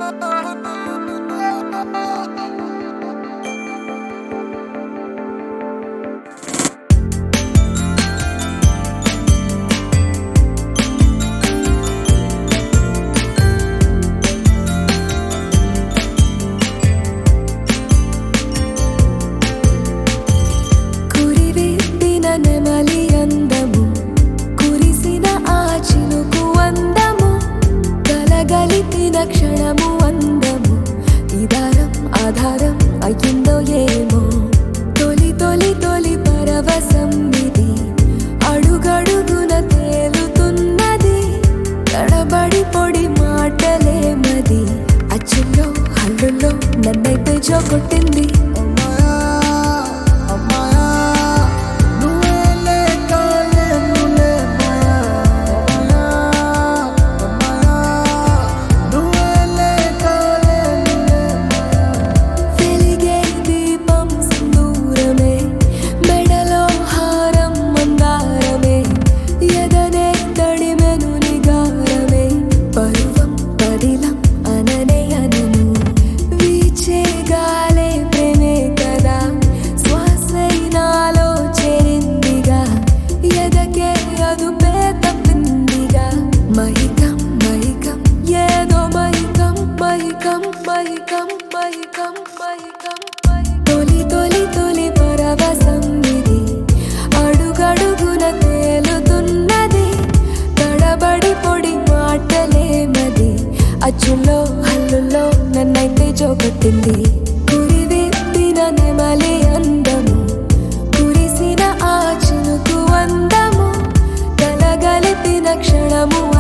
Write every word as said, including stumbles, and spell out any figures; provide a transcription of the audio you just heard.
క్షణము అందము ఇదారం ఆధారం అయ్యిందో ఏమో తొలి తొలి తొలి పరవశం ఇది అడుగడుగున తేలుతున్నది తడబడి పొడి మాటలేమది అచ్చుల్లో హల్లుల్లో నన్నైతే జోకొట్టింది తొలి తొలి తొలి పరవశం ఇది అడుగడుగున తేలుతున్నది తడబడి పొడి మాటలేమది అచ్చుల్లో హల్లుల్లో నన్నైతే జోకొట్టింది కురివిప్పిన నెమలి అందము కురిసిన ఆ చినుకు అందము కలగలిపిన క్షణము